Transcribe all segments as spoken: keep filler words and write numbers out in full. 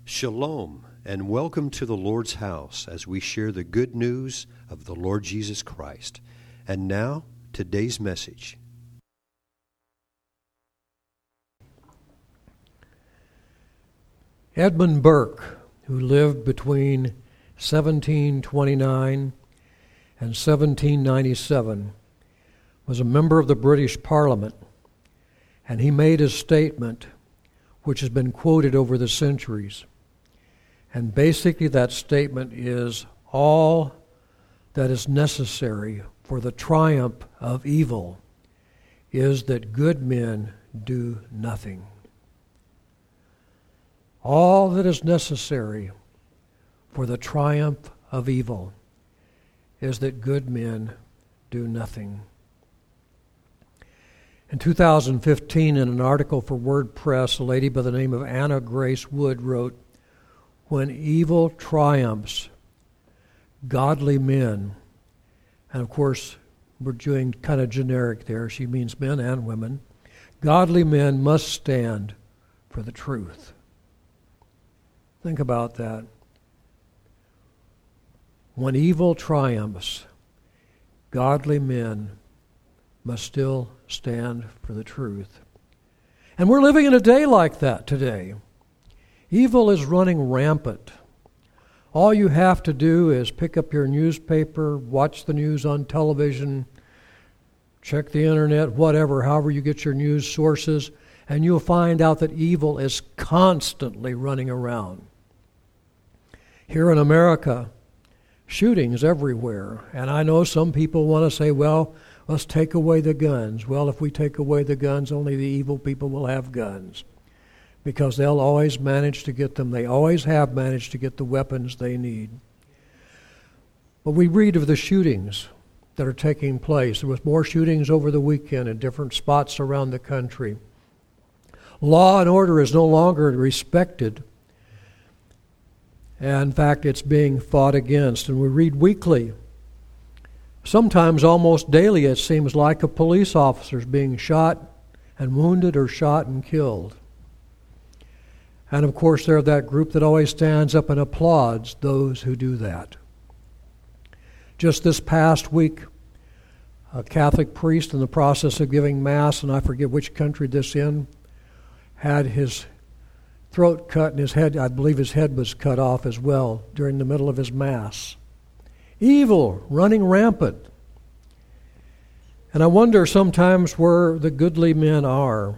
Shalom, and welcome to the Lord's house as we share the good news of the Lord Jesus Christ. And now, today's message. Edmund Burke, who lived between seventeen twenty-nine and seventeen ninety-seven, was a member of the British Parliament, and he made a statement which has been quoted over the centuries. And basically that statement is, all that is necessary for the triumph of evil is that good men do nothing. All that is necessary for the triumph of evil is that good men do nothing. In two thousand fifteen, in an article for WordPress, a lady by the name of Anna Grace Wood wrote, "When evil triumphs, godly men," and of course we're doing kind of generic there, she means men and women, "godly men must stand for the truth." Think about that. When evil triumphs, godly men must still stand for the truth. And we're living in a day like that today. Evil is running rampant. All you have to do is pick up your newspaper, watch the news on television, check the internet, whatever, however you get your news sources, and you'll find out that evil is constantly running around. Here in America, shootings everywhere. And I know some people want to say, well, let's take away the guns. Well, if we take away the guns, only the evil people will have guns, because they'll always manage to get them. They always have managed to get the weapons they need. But we read of the shootings that are taking place. There was more shootings over the weekend in different spots around the country. Law and order is no longer respected. And in fact, it's being fought against. And we read weekly, sometimes almost daily, it seems like, of police officers being shot and wounded or shot and killed. And of course, they're that group that always stands up and applauds those who do that. Just this past week, a Catholic priest in the process of giving Mass, and I forget which country this in, had his throat cut and his head, I believe his head was cut off as well during the middle of his Mass. Evil running rampant. And I wonder sometimes where the goodly men are.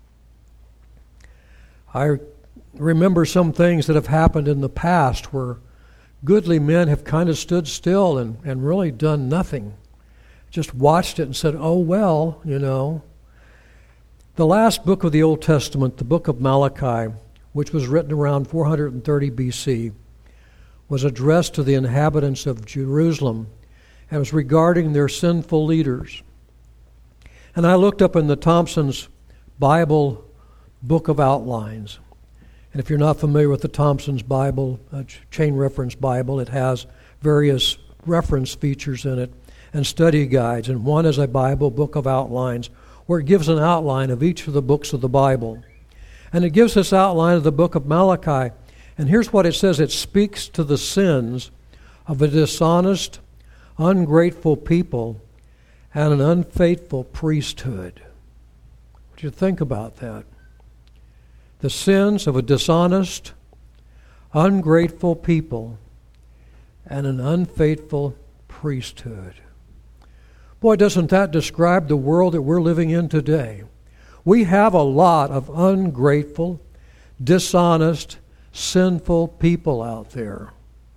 I remember some things that have happened in the past where goodly men have kind of stood still and, and really done nothing. Just watched it and said, oh, well, you know. The last book of the Old Testament, the book of Malachi, which was written around four hundred thirty B C, was addressed to the inhabitants of Jerusalem and was regarding their sinful leaders. And I looked up in the Thompson's Bible Book of Outlines. And if you're not familiar with the Thompson's Bible, a chain reference Bible, it has various reference features in it and study guides. And one is a Bible Book of Outlines, where it gives an outline of each of the books of the Bible. And it gives this outline of the book of Malachi. And here's what it says. It speaks to the sins of a dishonest, ungrateful people and an unfaithful priesthood. What do you think about that? The sins of a dishonest, ungrateful people and an unfaithful priesthood. Boy, doesn't that describe the world that we're living in today? We have a lot of ungrateful, dishonest, sinful people out there.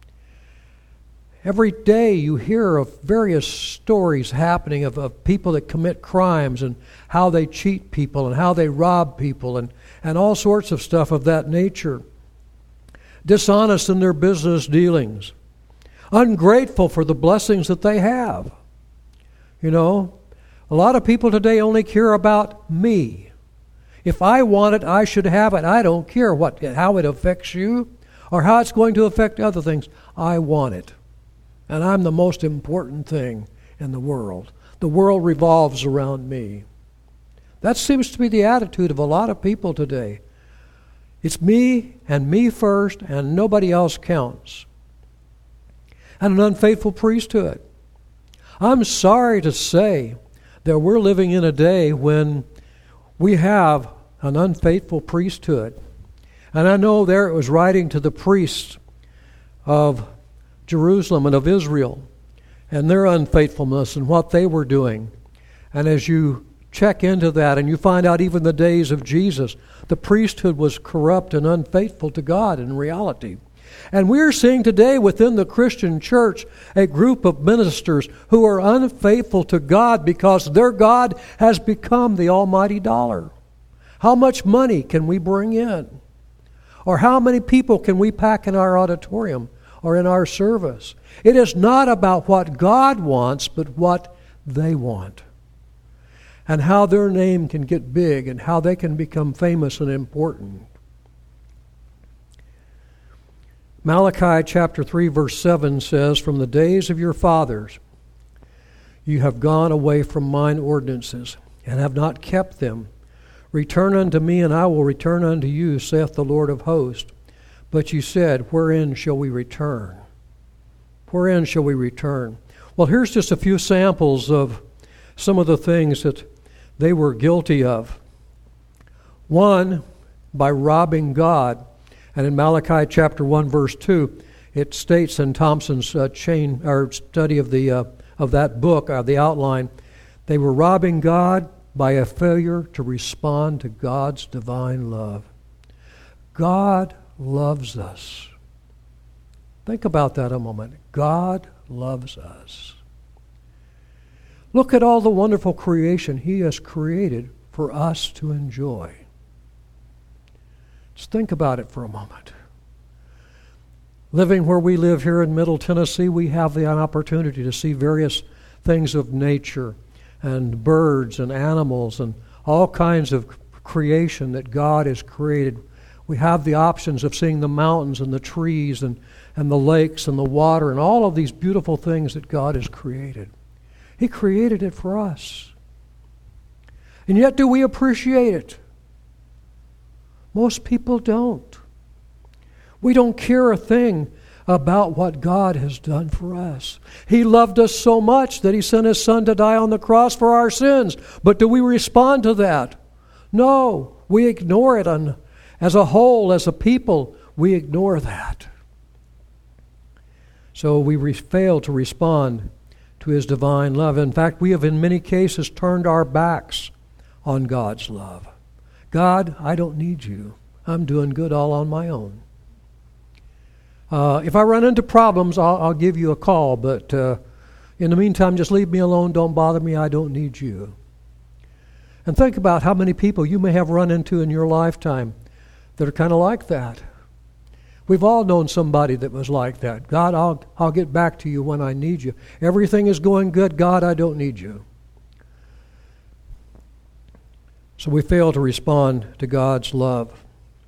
Every day you hear of various stories happening of, of people that commit crimes and how they cheat people and how they rob people and, and all sorts of stuff of that nature. Dishonest in their business dealings. Ungrateful for the blessings that they have. You know, a lot of people today only care about me. If I want it, I should have it. I don't care what how it affects you or how it's going to affect other things. I want it. And I'm the most important thing in the world. The world revolves around me. That seems to be the attitude of a lot of people today. It's me and me first, and nobody else counts. And an unfaithful priesthood. I'm sorry to say that we're living in a day when we have an unfaithful priesthood. And I know there it was writing to the priests of Jerusalem and of Israel and their unfaithfulness and what they were doing. And as you check into that and you find out even the days of Jesus, the priesthood was corrupt and unfaithful to God in reality. And we're seeing today within the Christian church a group of ministers who are unfaithful to God because their God has become the almighty dollar. How much money can we bring in? Or how many people can we pack in our auditorium or in our service? It is not about what God wants, but what they want. And how their name can get big and how they can become famous and important. Malachi chapter three verse seven says, "From the days of your fathers you have gone away from mine ordinances, and have not kept them. Return unto me, and I will return unto you, saith the Lord of hosts. But you said, wherein shall we return? Wherein shall we return?" Well, here's just a few samples of some of the things that they were guilty of. One, by robbing God. And in Malachi chapter one, verse two, it states in Thompson's uh, chain or study of the uh, of that book, uh, the outline, they were robbing God by a failure to respond to God's divine love. God loves us. Think about that a moment. God loves us. Look at all the wonderful creation He has created for us to enjoy. Just think about it for a moment. Living where we live here in Middle Tennessee, we have the opportunity to see various things of nature and birds and animals and all kinds of creation that God has created. We have the options of seeing the mountains and the trees and, and the lakes and the water and all of these beautiful things that God has created. He created it for us. And yet do we appreciate it? Most people don't. We don't care a thing about what God has done for us. He loved us so much that He sent His Son to die on the cross for our sins. But do we respond to that? No, we ignore it. And as a whole, as a people, we ignore that. So we re- fail to respond to His divine love. In fact, we have in many cases turned our backs on God's love. God, I don't need you. I'm doing good all on my own. Uh, if I run into problems, I'll, I'll give you a call, but uh, in the meantime, just leave me alone. Don't bother me. I don't need you. And think about how many people you may have run into in your lifetime that are kind of like that. We've all known somebody that was like that. God, I'll, I'll get back to you when I need you. Everything is going good. God, I don't need you. So we fail to respond to God's love.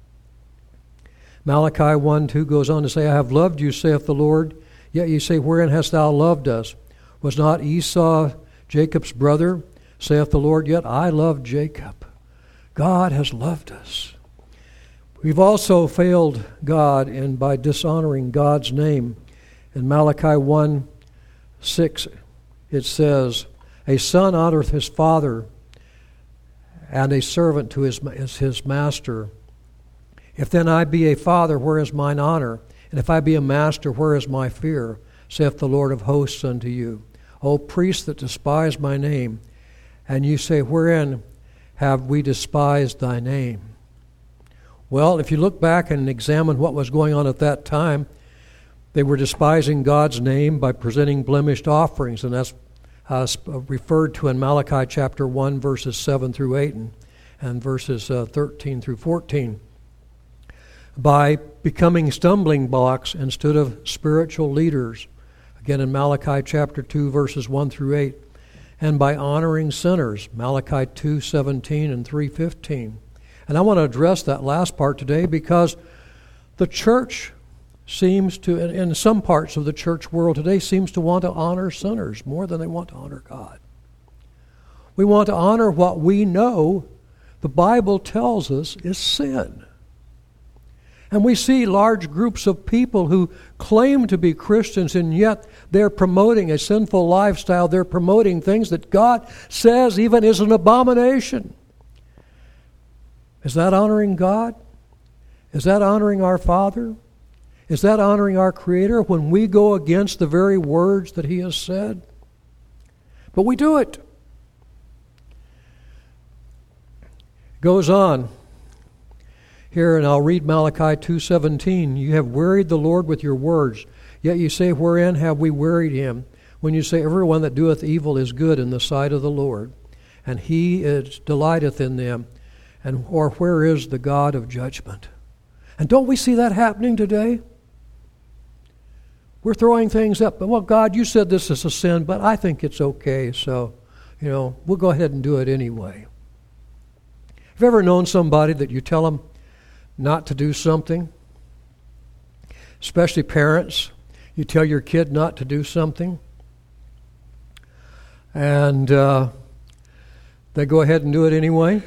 Malachi one two goes on to say, "I have loved you, saith the Lord. Yet ye say, wherein hast thou loved us? Was not Esau Jacob's brother? Saith the Lord, yet I loved Jacob." God has loved us. We've also failed God in by dishonoring God's name. In Malachi one six, it says, "A son honoreth his father, and a servant to his, his master. If then I be a father, where is mine honor? And if I be a master, where is my fear? Saith the Lord of hosts unto you. O priests that despise my name, and you say, wherein have we despised thy name?" Well, if you look back and examine what was going on at that time, they were despising God's name by presenting blemished offerings, and that's uh, referred to in Malachi chapter one, verses seven through eight, and, and verses uh, thirteen through fourteen. By becoming stumbling blocks instead of spiritual leaders, again in Malachi chapter two, verses one through eight, and by honoring sinners, Malachi two seventeen and three fifteen. And I want to address that last part today because the church seems to, in some parts of the church world today, seems to want to honor sinners more than they want to honor God. We want to honor what we know the Bible tells us is sin. And we see large groups of people who claim to be Christians, and yet they're promoting a sinful lifestyle. They're promoting things that God says even is an abomination. Is that honoring God? Is that honoring our Father? Is that honoring our Creator when we go against the very words that He has said? But we do it. Goes on here, and I'll read Malachi two seventeen. You have wearied the Lord with your words, yet you say, wherein have we wearied Him? When you say, everyone that doeth evil is good in the sight of the Lord, and He is delighteth in them, and or where is the God of judgment? And don't we see that happening today? We're throwing things up. But, well, God, you said this is a sin, but I think it's okay, so, you know, we'll go ahead and do it anyway. Have you ever known somebody that you tell them not to do something? Especially parents. You tell your kid not to do something, and uh, they go ahead and do it anyway.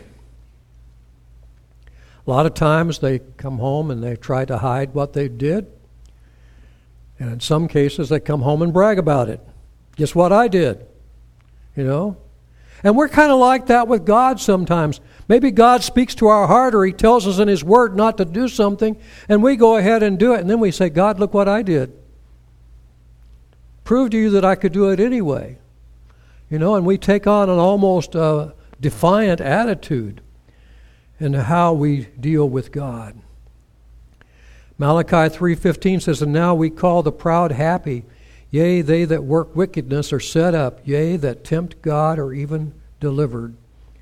A lot of times they come home and they try to hide what they did. And in some cases they come home and brag about it. Guess what I did? You know? And we're kind of like that with God sometimes. Maybe God speaks to our heart, or He tells us in His Word not to do something, and we go ahead and do it. And then we say, God, look what I did. Prove to you that I could do it anyway. You know, and we take on an almost uh, defiant attitude in how we deal with God. Malachi three fifteen says, and now we call the proud happy. Yea, they that work wickedness are set up. Yea, that tempt God are even delivered.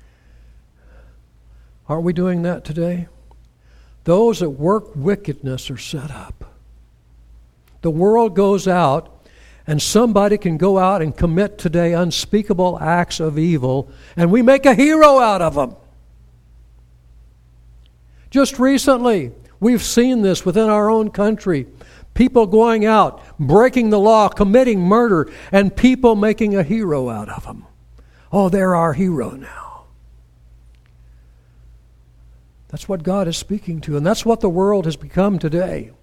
Aren't we doing that today? Those that work wickedness are set up. The world goes out, and somebody can go out and commit today unspeakable acts of evil, and we make a hero out of them. Just recently, we've seen this within our own country. People going out, breaking the law, committing murder, and people making a hero out of them. Oh, they're our hero now. That's what God is speaking to, and that's what the world has become today.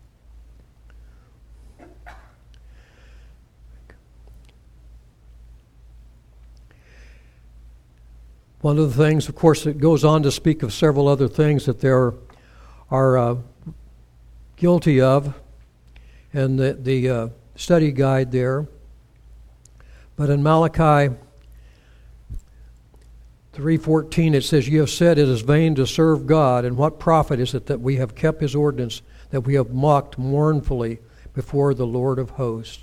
One of the things, of course, it goes on to speak of several other things that they are, are uh, guilty of in the, the uh, study guide there. But in Malachi three fourteen it says, you have said it is vain to serve God, and what profit is it that we have kept His ordinance, that we have mocked mournfully before the Lord of hosts.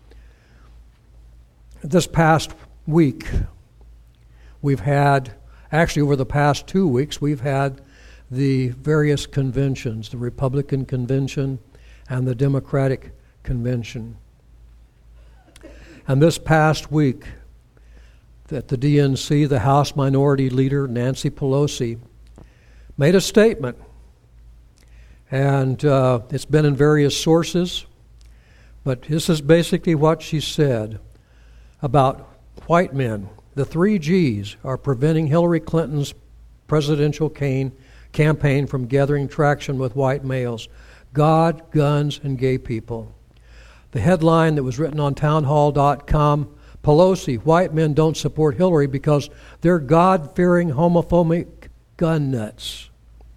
This past week, we've had, actually over the past two weeks, we've had the various conventions, the Republican Convention and the Democratic Convention. And this past week, at the D N C, the House Minority Leader, Nancy Pelosi, made a statement. And uh, it's been in various sources, but this is basically what she said about white men. The three G's are preventing Hillary Clinton's presidential cane, campaign from gathering traction with white males: God, guns, and gay people. The headline that was written on townhall dot com, Pelosi, white men don't support Hillary because they're God-fearing, homophobic gun nuts.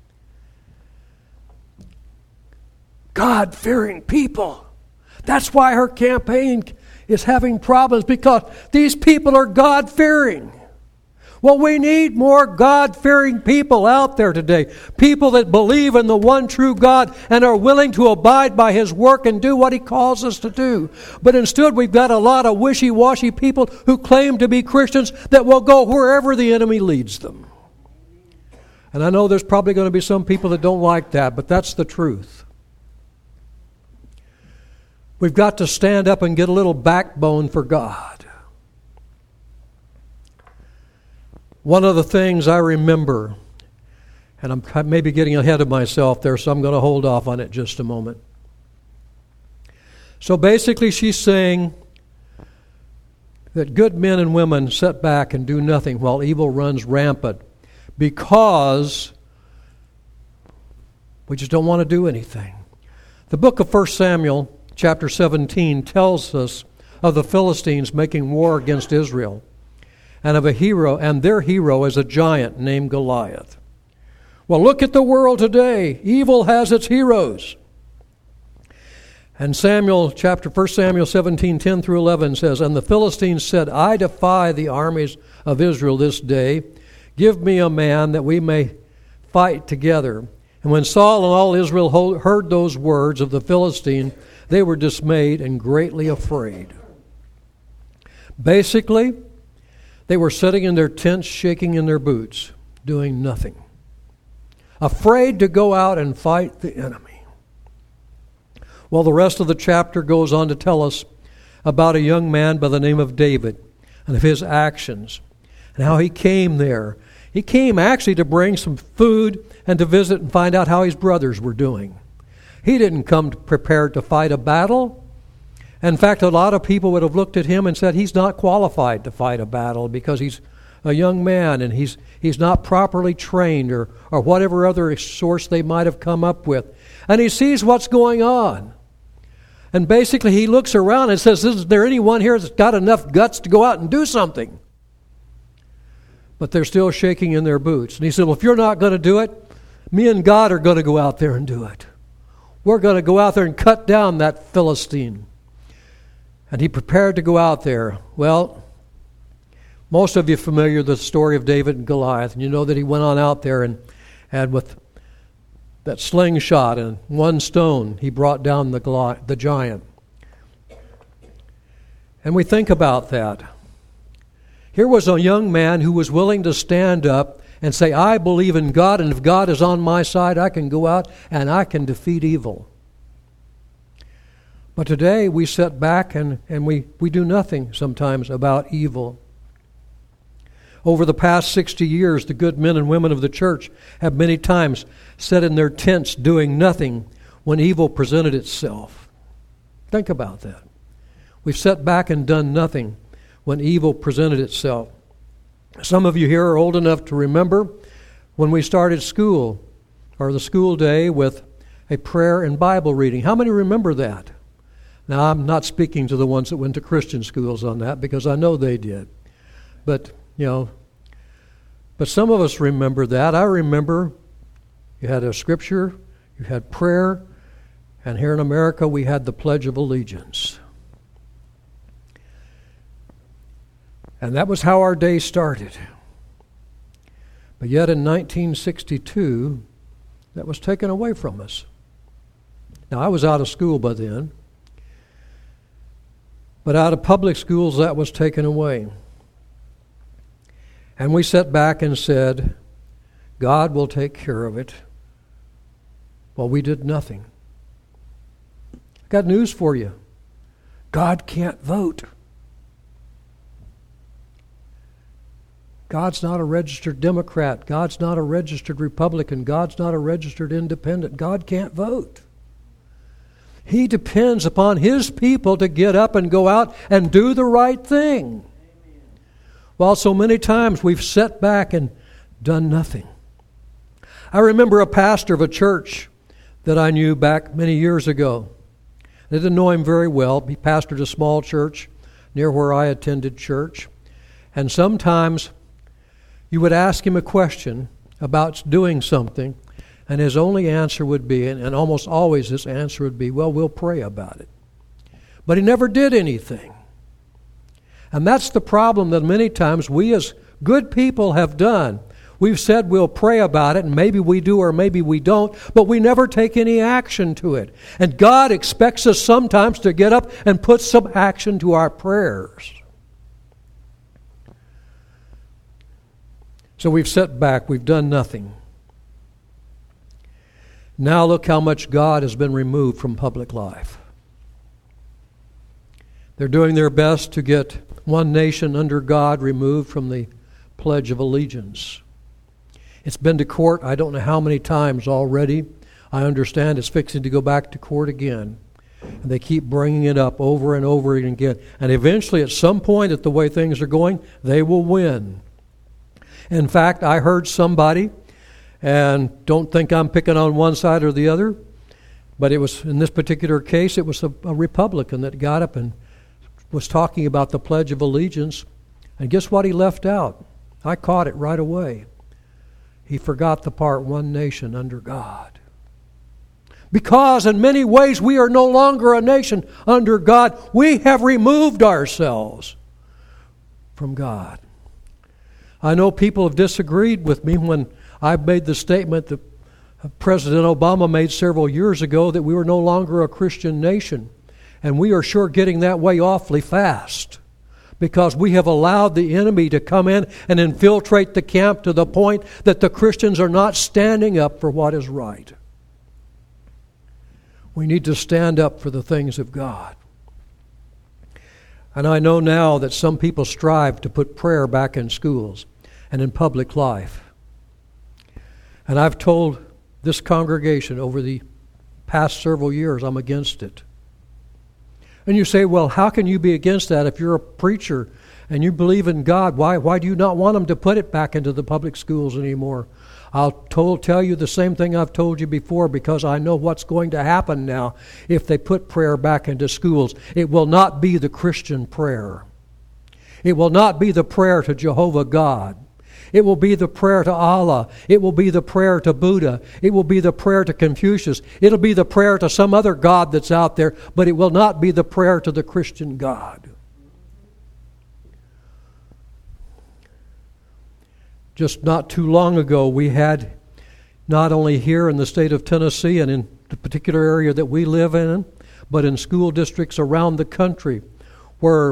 God-fearing people. That's why her campaign is having problems, because these people are God-fearing. Well, we need more God-fearing people out there today. People that believe in the one true God and are willing to abide by His work and do what He calls us to do. But instead, we've got a lot of wishy-washy people who claim to be Christians that will go wherever the enemy leads them. And I know there's probably going to be some people that don't like that, but that's the truth. We've got to stand up and get a little backbone for God. One of the things I remember, and I'm maybe getting ahead of myself there, so I'm going to hold off on it just a moment. So basically she's saying that good men and women sit back and do nothing while evil runs rampant because We just don't want to do anything. The book of First Samuel, chapter seventeen, tells us of the Philistines making war against Israel, and of a hero, and their hero is a giant named Goliath. Well, look at the world today. Evil has its heroes. And Samuel, chapter First Samuel seventeen, ten through eleven says, And the Philistines said, I defy the armies of Israel this day. Give me a man that we may fight together. And when Saul and all Israel heard those words of the Philistine, they were dismayed and greatly afraid. Basically, they were sitting in their tents, shaking in their boots, doing nothing, afraid to go out and fight the enemy. Well, the rest of the chapter goes on to tell us about a young man by the name of David and of his actions and how he came there. He came actually to bring some food and to visit and find out how his brothers were doing. He didn't come prepared to fight a battle. In fact, a lot of people would have looked at him and said he's not qualified to fight a battle because he's a young man and he's he's not properly trained or, or whatever other source they might have come up with. And he sees what's going on. And basically he looks around and says, is there anyone here that's got enough guts to go out and do something? But they're still shaking in their boots. And he said, well, if you're not going to do it, me and God are going to go out there and do it. We're going to go out there and cut down that Philistine. And he prepared to go out there. Well, most of you are familiar with the story of David and Goliath. And you know that he went on out there and, and with that slingshot and one stone, he brought down the, Goliath, the giant. And we think about that. Here was a young man who was willing to stand up and say, I believe in God, and if God is on my side, I can go out and I can defeat evil. But today we sit back and, and we, we do nothing sometimes about evil. Over the past sixty years, the good men and women of the church have many times sat in their tents doing nothing when evil presented itself. Think about that. We've sat back and done nothing when evil presented itself. Some of you here are old enough to remember when we started school, or the school day, with a prayer and Bible reading. How many remember that? Now, I'm not speaking to the ones that went to Christian schools on that, because I know they did. But, you know, but some of us remember that. I remember you had a scripture, you had prayer, and here in America we had the Pledge of Allegiance. And that was how our day started. But yet in nineteen sixty-two, that was taken away from us. Now, I was out of school by then. But out of public schools, that was taken away. And we sat back and said, God will take care of it. Well, we did nothing. I got news for you. God can't vote. God's not a registered Democrat. God's not a registered Republican. God's not a registered independent. God can't vote. He depends upon His people to get up and go out and do the right thing. While so many times we've sat back and done nothing. I remember a pastor of a church that I knew back many years ago. I didn't know him very well. He pastored a small church near where I attended church. And sometimes you would ask him a question about doing something, and his only answer would be, and almost always his answer would be, well, we'll pray about it. But he never did anything. And that's the problem that many times we as good people have done. We've said we'll pray about it, and maybe we do or maybe we don't, but we never take any action to it. And God expects us sometimes to get up and put some action to our prayers. So we've sat back, we've done nothing. Now look how much God has been removed from public life. They're doing their best to get one nation under God removed from the Pledge of Allegiance. It's been to court I don't know how many times already. I understand it's fixing to go back to court again. And they keep bringing it up over and over again. And eventually, at some point, at the way things are going, they will win. In fact, I heard somebody And don't think I'm picking on one side or the other, but it was, in this particular case, it was a, a Republican that got up and was talking about the Pledge of Allegiance. And guess what he left out? I caught it right away. He forgot the part, one nation under God. Because in many ways we are no longer a nation under God. We have removed ourselves from God. I know people have disagreed with me when I made the statement that President Obama made several years ago that we were no longer a Christian nation. And we are sure getting that way awfully fast, because we have allowed the enemy to come in and infiltrate the camp to the point that the Christians are not standing up for what is right. We need to stand up for the things of God. And I know now that some people strive to put prayer back in schools and in public life. And I've told this congregation over the past several years I'm against it. And you say, well, how can you be against that if you're a preacher and you believe in God? Why, why do you not want them to put it back into the public schools anymore? I'll told, tell you the same thing I've told you before, because I know what's going to happen now if they put prayer back into schools. It will not be the Christian prayer. It will not be the prayer to Jehovah God. It will be the prayer to Allah. It will be the prayer to Buddha. It will be the prayer to Confucius. It'll be the prayer to some other God that's out there, but it will not be the prayer to the Christian God. Just not too long ago, we had, not only here in the state of Tennessee and in the particular area that we live in, but in school districts around the country, where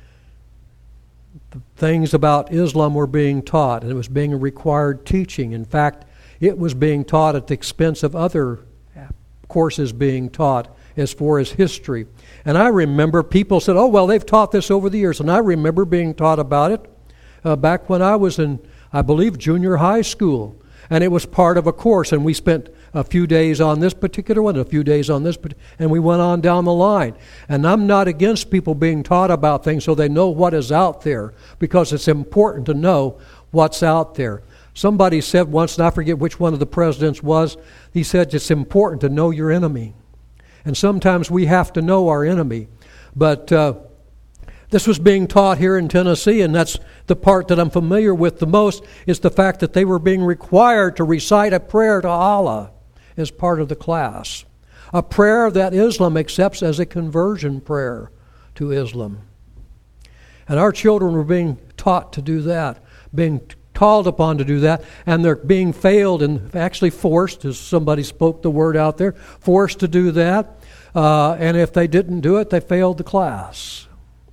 things about Islam were being taught, and it was being a required teaching. In fact, it was being taught at the expense of other courses being taught as far as history. And I remember people said, oh, well, they've taught this over the years. And I remember being taught about it uh, back when I was in, I believe, junior high school. And it was part of a course, and we spent a few days on this particular one, a few days on this, and we went on down the line. And I'm not against people being taught about things so they know what is out there, because it's important to know what's out there. Somebody said once, and I forget which one of the presidents was, he said it's important to know your enemy. And sometimes we have to know our enemy. But uh, this was being taught here in Tennessee, and that's the part that I'm familiar with the most, is the fact that they were being required to recite a prayer to Allah as part of the class. A prayer that Islam accepts as a conversion prayer to Islam. And our children were being taught to do that, being called upon to do that, and they're being failed and actually forced, as somebody spoke the word out there, forced to do that. Uh, and if they didn't do it, they failed the class.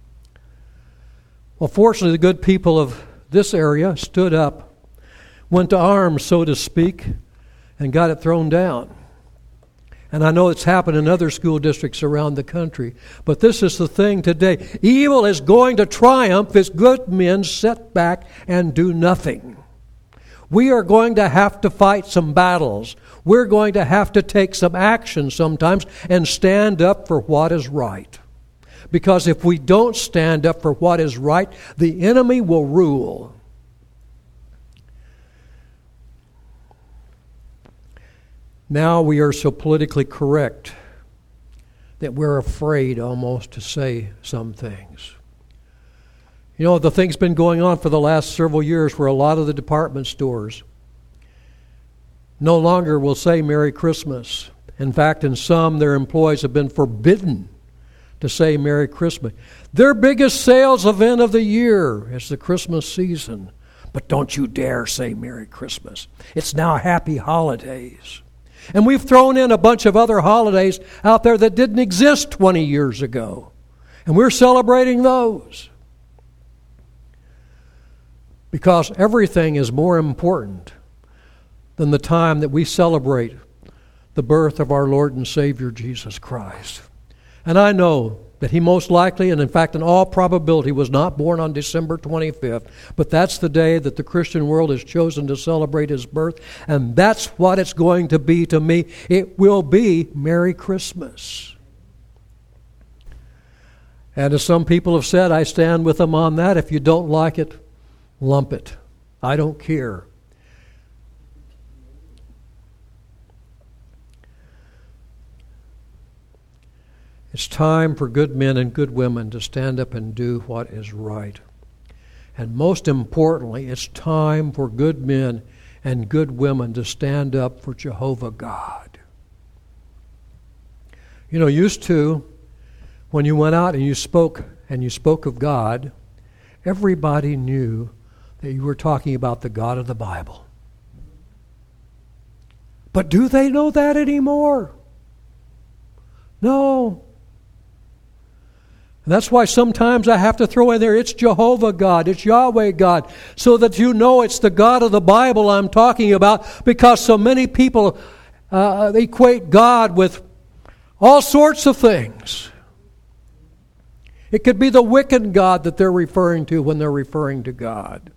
Well, fortunately, the good people of this area stood up, went to arms, so to speak, and got it thrown down. And I know it's happened in other school districts around the country. But this is the thing today. Evil is going to triumph as good men sit back and do nothing. We are going to have to fight some battles. We're going to have to take some action sometimes and stand up for what is right. Because if we don't stand up for what is right, the enemy will rule. Now we are so politically correct that we're afraid almost to say some things. You know, the thing's been going on for the last several years where a lot of the department stores no longer will say Merry Christmas. In fact, in some, their employees have been forbidden to say Merry Christmas. Their biggest sales event of the year is the Christmas season. But don't you dare say Merry Christmas. It's now Happy Holidays. And we've thrown in a bunch of other holidays out there that didn't exist twenty years ago. And we're celebrating those. Because everything is more important than the time that we celebrate the birth of our Lord and Savior Jesus Christ. And I know that he most likely, and in fact in all probability, was not born on December twenty-fifth. But that's the day that the Christian world has chosen to celebrate his birth. And that's what it's going to be to me. It will be Merry Christmas. And as some people have said, I stand with them on that. If you don't like it, lump it. I don't care. It's time for good men and good women to stand up and do what is right. And most importantly, it's time for good men and good women to stand up for Jehovah God. You know, used to, when you went out and you spoke and you spoke of God, everybody knew that you were talking about the God of the Bible. But do they know that anymore? No. And that's why sometimes I have to throw in there, it's Jehovah God, it's Yahweh God, so that you know it's the God of the Bible I'm talking about, because so many people uh, equate God with all sorts of things. It could be the wicked God that they're referring to when they're referring to God.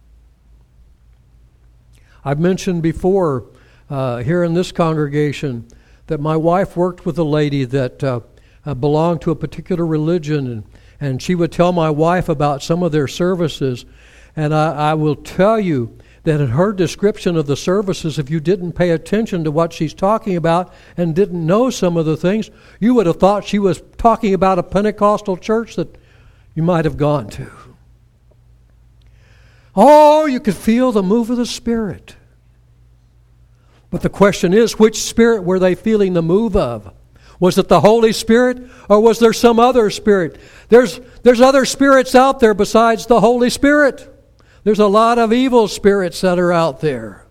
I've mentioned before uh, here in this congregation that my wife worked with a lady that uh, uh, belonged to a particular religion, and, and she would tell my wife about some of their services. And I, I will tell you that in her description of the services, if you didn't pay attention to what she's talking about and didn't know some of the things, you would have thought she was talking about a Pentecostal church that you might have gone to. Oh, you could feel the move of the Spirit. But the question is, which Spirit were they feeling the move of? Was it the Holy Spirit, or was there some other spirit? There's, there's other spirits out there besides the Holy Spirit. There's a lot of evil spirits that are out there.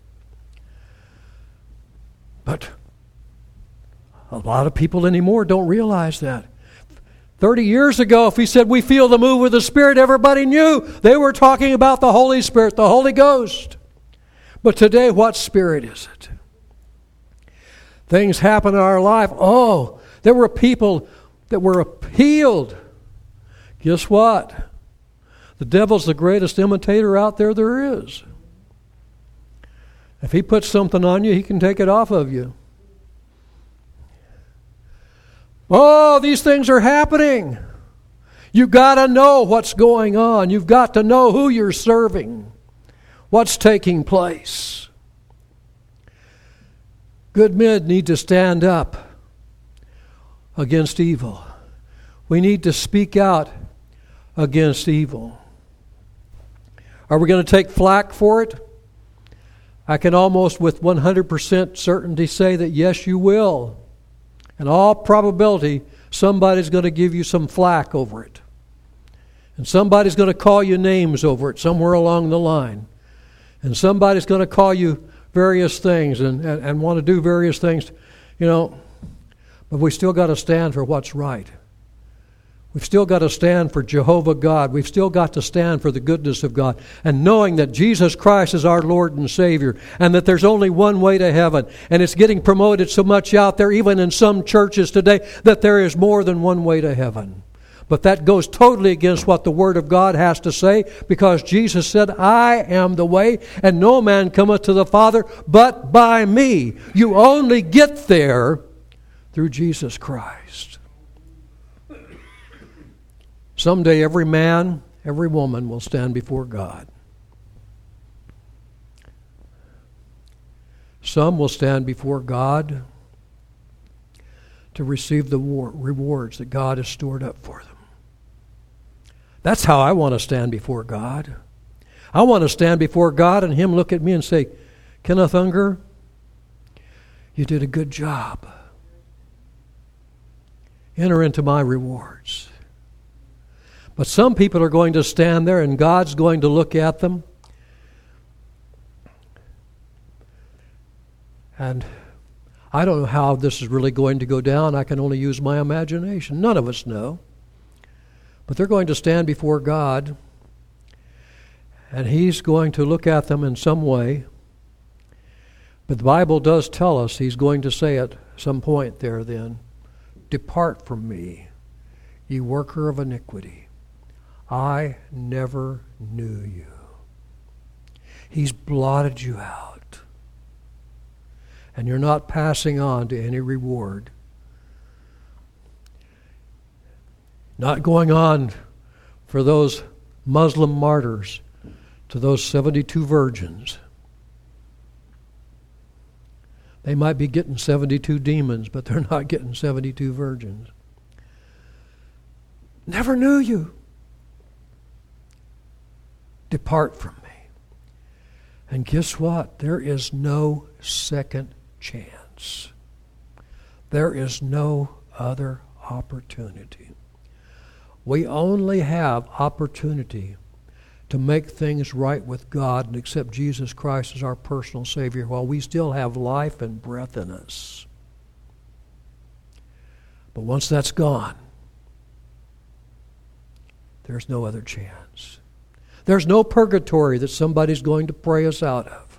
But a lot of people anymore don't realize that. Thirty years ago, if we said we feel the move of the Spirit, everybody knew they were talking about the Holy Spirit, the Holy Ghost. But today, what spirit is it? Things happen in our life. Oh, there were people that were healed. Guess what? The devil's the greatest imitator out there there is. If he puts something on you, he can take it off of you. Oh, these things are happening. You've got to know what's going on. You've got to know who you're serving, what's taking place. Good men need to stand up against evil. We need to speak out against evil. Are we going to take flack for it? I can almost with one hundred percent certainty say that yes, you will. In all probability, somebody's going to give you some flack over it. And somebody's going to call you names over it somewhere along the line. And somebody's going to call you various things and, and, and want to do various things, you know. But we still got to stand for what's right. We've still got to stand for Jehovah God. We've still got to stand for the goodness of God. And knowing that Jesus Christ is our Lord and Savior, and that there's only one way to heaven. And it's getting promoted so much out there, even in some churches today, that there is more than one way to heaven. But that goes totally against what the Word of God has to say, because Jesus said, I am the way, and no man cometh to the Father but by me. You only get there through Jesus Christ. Someday every man, every woman will stand before God. Some will stand before God to receive the rewards that God has stored up for them. That's how I want to stand before God. I want to stand before God and Him look at me and say, Kenneth Unger, you did a good job. Enter into my rewards. But some people are going to stand there and God's going to look at them. And I don't know how this is really going to go down. I can only use my imagination. None of us know. But they're going to stand before God, and He's going to look at them in some way. But the Bible does tell us He's going to say at some point there then, depart from me, ye worker of iniquity. I never knew you. He's blotted you out. And you're not passing on to any reward. Not going on for those Muslim martyrs to those seventy-two virgins. They might be getting seventy-two demons, but they're not getting seventy-two virgins. Never knew you. Depart from me. And guess what? There is no second chance. There is no other opportunity. We only have opportunity to make things right with God and accept Jesus Christ as our personal Savior while we still have life and breath in us. But once that's gone, there's no other chance. There's no purgatory that somebody's going to pray us out of.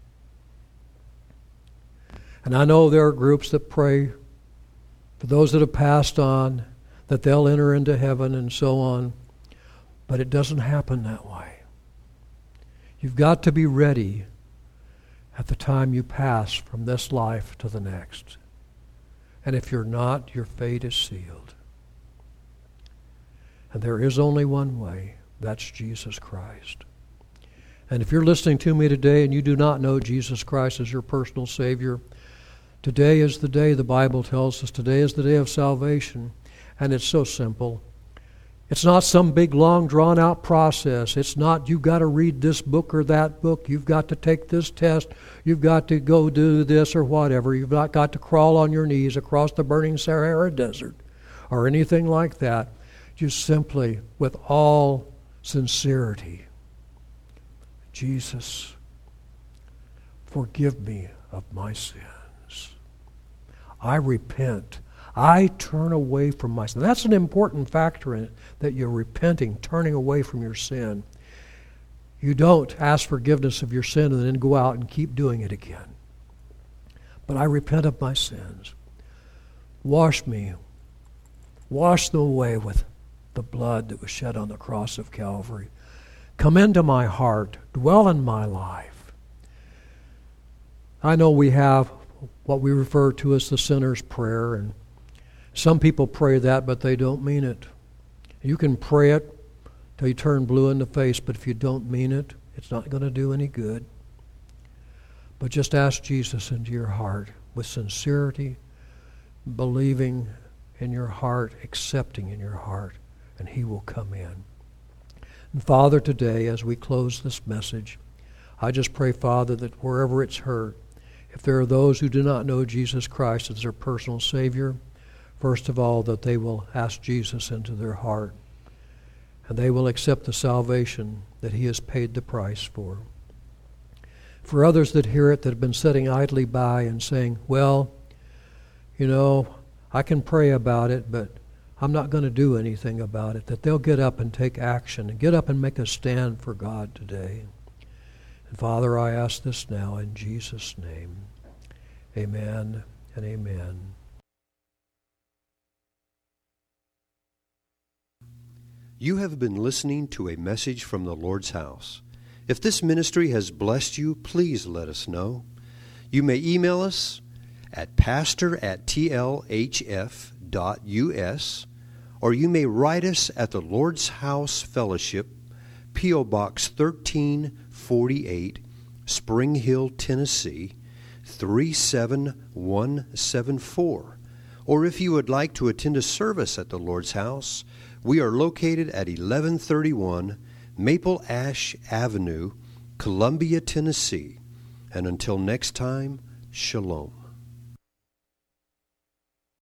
And I know there are groups that pray for those that have passed on, that they'll enter into heaven and so on. But it doesn't happen that way. You've got to be ready at the time you pass from this life to the next. And if you're not, your fate is sealed. And there is only one way. That's Jesus Christ. And if you're listening to me today and you do not know Jesus Christ as your personal Savior, today is the day, the Bible tells us, today is the day of salvation. And it's so simple. It's not some big, long, drawn-out process. It's not you've got to read this book or that book. You've got to take this test. You've got to go do this or whatever. You've not got to crawl on your knees across the burning Sahara Desert or anything like that. Just simply, with all sincerity, Jesus, forgive me of my sins. I repent. I turn away from my sin. That's an important factor in it, that you're repenting, turning away from your sin. You don't ask forgiveness of your sin and then go out and keep doing it again. But I repent of my sins. Wash me. Wash them away with the blood that was shed on the cross of Calvary. Come into my heart. Dwell in my life. I know we have what we refer to as the sinner's prayer, and some people pray that, but they don't mean it. You can pray it till you turn blue in the face, but if you don't mean it, it's not going to do any good. But just ask Jesus into your heart with sincerity, believing in your heart, accepting in your heart, and He will come in. And Father, today, as we close this message, I just pray, Father, that wherever it's heard, if there are those who do not know Jesus Christ as their personal Savior, first of all, that they will ask Jesus into their heart, and they will accept the salvation that He has paid the price for. For others that hear it, that have been sitting idly by and saying, well, you know, I can pray about it, but I'm not going to do anything about it, that they'll get up and take action and get up and make a stand for God today. And Father, I ask this now in Jesus' name. Amen and amen. You have been listening to a message from the Lord's house. If this ministry has blessed you, please let us know. You may email us at pastor at t l h f dot u s, or you may write us at the Lord's House Fellowship, P O Box thirteen forty-eight, Spring Hill, Tennessee, three seven one seven four. Or if you would like to attend a service at the Lord's House, we are located at eleven thirty-one Maple Ash Avenue, Columbia, Tennessee. And until next time, shalom.